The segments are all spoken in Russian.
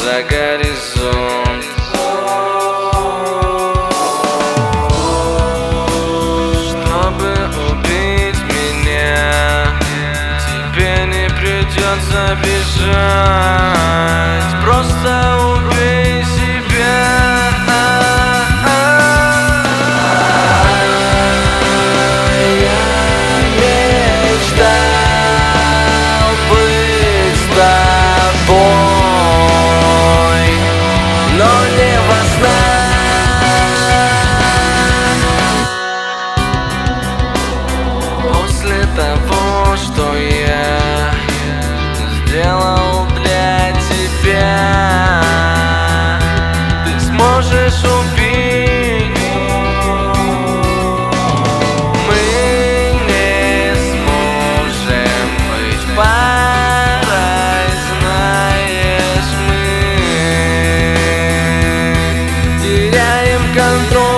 за горизонт. Чтобы убить меня, тебе не придется бежать. Просто убей себя. После того, что я сделал для тебя, ты сможешь убить. Мы не сможем быть парой, знаешь, мы теряем контроль.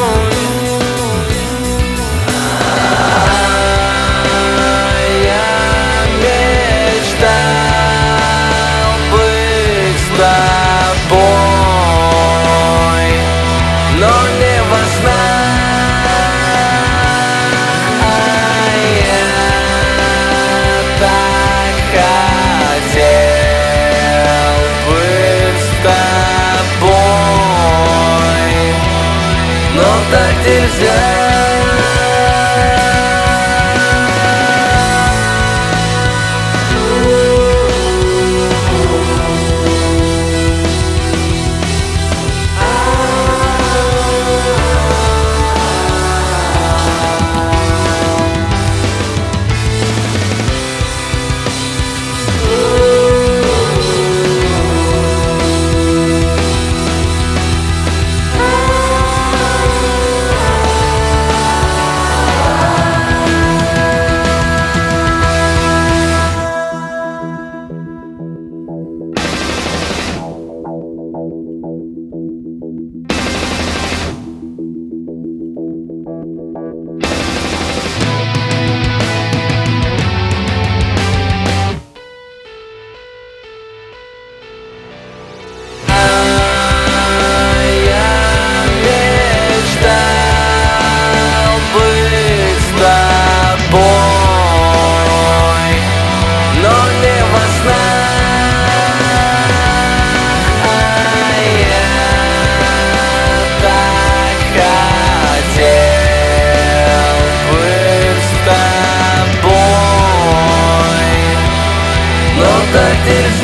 Но не во снах, я так хотел быть с тобой, но так нельзя. Так нельзя.